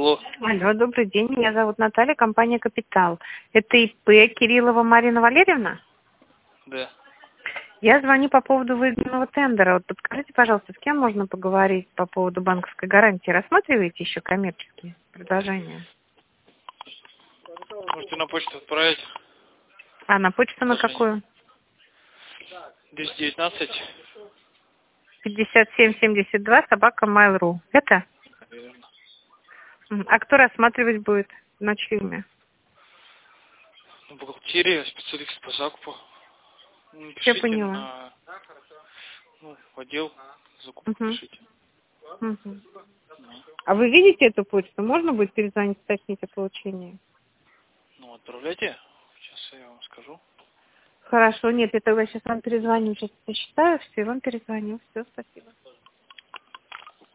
Алло. Алло, добрый день. Меня зовут Наталья, компания «Капитал». Это ИП Кириллова Марина Валерьевна? Да. Я звоню по поводу выигранного тендера. Вот подскажите, пожалуйста, с кем можно поговорить по поводу банковской гарантии? Рассматриваете еще коммерческие предложения? Можете на почту отправить. А на почту на какую? 219. 5772 @mail.ru. Это? Наверное. А кто рассматривать будет? На чье имя? Бухгалтерия, специалист по закупу. Я Пишите поняла. в отдел закупок, пишите. Мгм. А вы видите эту почту? Можно будет перезвонить, уточнить о получении? Отправляйте. Сейчас я вам скажу. Хорошо, нет, я тогда сейчас вам перезвоню, сейчас посчитаю, все, и вам перезвоню. Все, спасибо.